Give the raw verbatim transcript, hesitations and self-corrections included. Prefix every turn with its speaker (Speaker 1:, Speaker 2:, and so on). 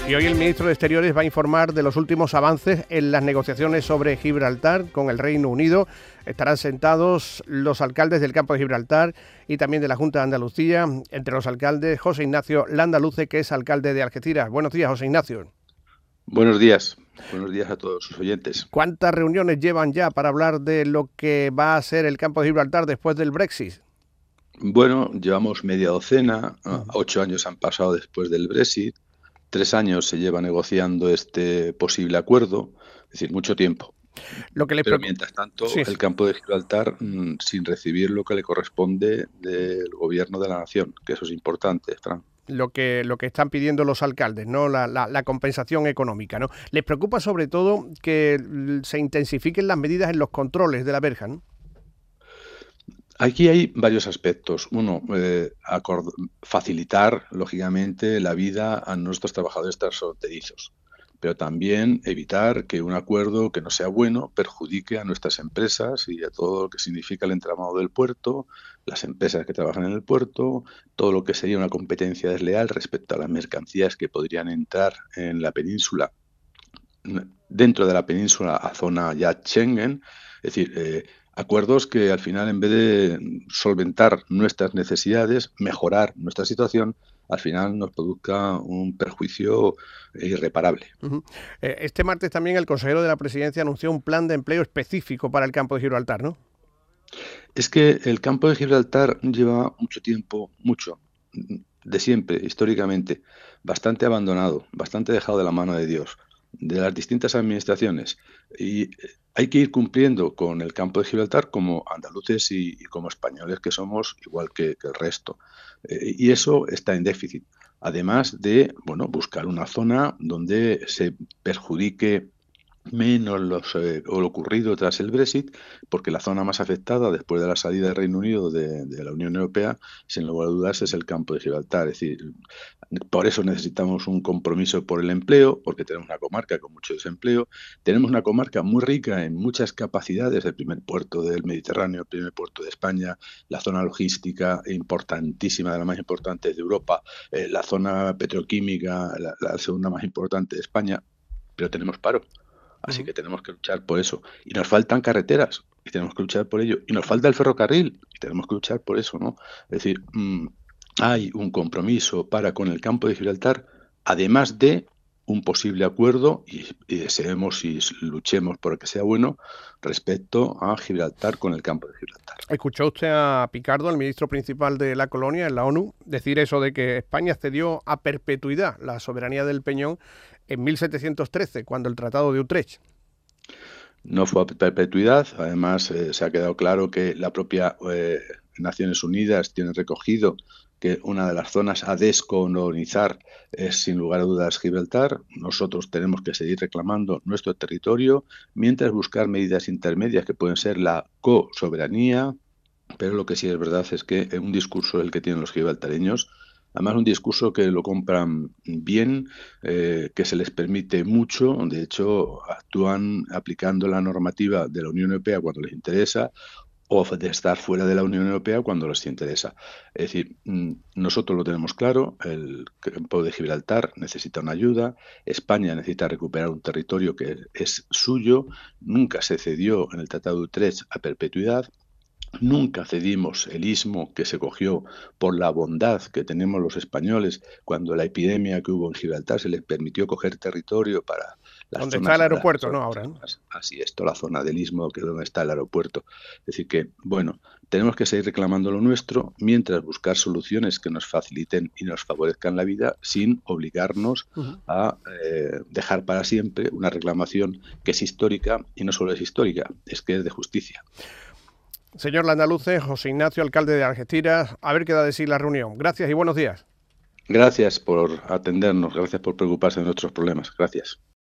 Speaker 1: Y hoy el ministro de Exteriores va a informar de los últimos avances en las negociaciones sobre Gibraltar con el Reino Unido. Estarán sentados los alcaldes del campo de Gibraltar y también de la Junta de Andalucía. Entre los alcaldes, José Ignacio Landaluce, que es alcalde de Algeciras. Buenos días, José Ignacio.
Speaker 2: Buenos días. Buenos días a todos sus oyentes.
Speaker 1: ¿Cuántas reuniones llevan ya para hablar de lo que va a ser el campo de Gibraltar después del Brexit?
Speaker 2: Bueno, llevamos media docena, uh-huh. ocho años han pasado después del Brexit, tres años se lleva negociando este posible acuerdo, es decir, mucho tiempo.
Speaker 1: Lo que les
Speaker 2: Pero
Speaker 1: preocupa...
Speaker 2: mientras tanto,
Speaker 1: sí.
Speaker 2: el campo de Gibraltar mmm, sin recibir lo que le corresponde del gobierno de la nación, que eso es importante, Fran.
Speaker 1: Lo que, lo que están pidiendo los alcaldes, ¿no? La, la, la compensación económica, ¿no? Les preocupa sobre todo que se intensifiquen las medidas en los controles de la verja, ¿no?
Speaker 2: Aquí hay varios aspectos. Uno, eh, facilitar, lógicamente, la vida a nuestros trabajadores transfronterizos, pero también evitar que un acuerdo que no sea bueno perjudique a nuestras empresas y a todo lo que significa el entramado del puerto, las empresas que trabajan en el puerto, todo lo que sería una competencia desleal respecto a las mercancías que podrían entrar en la península, dentro de la península a zona ya Schengen, es decir, eh, acuerdos que al final, en vez de solventar nuestras necesidades, mejorar nuestra situación, al final nos produzca un perjuicio irreparable.
Speaker 1: Uh-huh. Este martes también el consejero de la Presidencia anunció un plan de empleo específico para el campo de Gibraltar, ¿no?
Speaker 2: Es que el campo de Gibraltar lleva mucho tiempo, mucho, de siempre, históricamente, bastante abandonado, bastante dejado de la mano de Dios, de las distintas administraciones, y hay que ir cumpliendo con el campo de Gibraltar como andaluces y, y como españoles que somos, igual que, que el resto, eh, y eso está en déficit, además de, bueno, buscar una zona donde se perjudique menos los, eh, o lo ocurrido tras el Brexit, porque la zona más afectada después de la salida del Reino Unido de, de la Unión Europea, sin lugar a dudas, es el campo de Gibraltar. Es decir, por eso necesitamos un compromiso por el empleo, porque tenemos una comarca con mucho desempleo, tenemos una comarca muy rica en muchas capacidades, el primer puerto del Mediterráneo, el primer puerto de España, la zona logística importantísima, de las más importantes de Europa, eh, la zona petroquímica, la, la segunda más importante de España, pero tenemos paro. Así que tenemos que luchar por eso. Y nos faltan carreteras, y tenemos que luchar por ello. Y nos falta el ferrocarril, y tenemos que luchar por eso, ¿no? Es decir, mmm, hay un compromiso para con el campo de Gibraltar, además de un posible acuerdo, y, y deseemos y luchemos por que sea bueno, respecto a Gibraltar con el campo de Gibraltar.
Speaker 1: ¿Escuchó usted a Picardo, el ministro principal de la colonia en la ONU, decir eso de que España cedió a perpetuidad la soberanía del Peñón en mil setecientos trece, cuando el Tratado de Utrecht?
Speaker 2: No fue a perpetuidad, además eh, se ha quedado claro que la propia eh, Naciones Unidas tiene recogido que una de las zonas a descolonizar es sin lugar a dudas Gibraltar. Nosotros tenemos que seguir reclamando nuestro territorio mientras buscar medidas intermedias que pueden ser la co-soberanía, pero lo que sí es verdad es que un discurso el que tienen los gibraltareños, además un discurso que lo compran bien, eh, que se les permite mucho, de hecho actúan aplicando la normativa de la Unión Europea cuando les interesa, o de estar fuera de la Unión Europea cuando les interesa. Es decir, nosotros lo tenemos claro, el campo de Gibraltar necesita una ayuda, España necesita recuperar un territorio que es suyo, nunca se cedió en el Tratado de Utrecht a perpetuidad, nunca cedimos el istmo que se cogió por la bondad que tenemos los españoles cuando la epidemia que hubo en Gibraltar se les permitió coger territorio para las
Speaker 1: donde
Speaker 2: zonas,
Speaker 1: está el aeropuerto,
Speaker 2: las,
Speaker 1: ¿no? Ahora, ¿no?
Speaker 2: Así es, toda la zona del istmo que es donde está el aeropuerto. Es decir que, bueno, tenemos que seguir reclamando lo nuestro mientras buscar soluciones que nos faciliten y nos favorezcan la vida sin obligarnos uh-huh. a eh, dejar para siempre una reclamación que es histórica y no solo es histórica, es que es de justicia.
Speaker 1: Señor Landaluce, José Ignacio, alcalde de Algeciras, a ver qué da de sí la reunión. Gracias y buenos días.
Speaker 2: Gracias por atendernos, gracias por preocuparse de nuestros problemas. Gracias.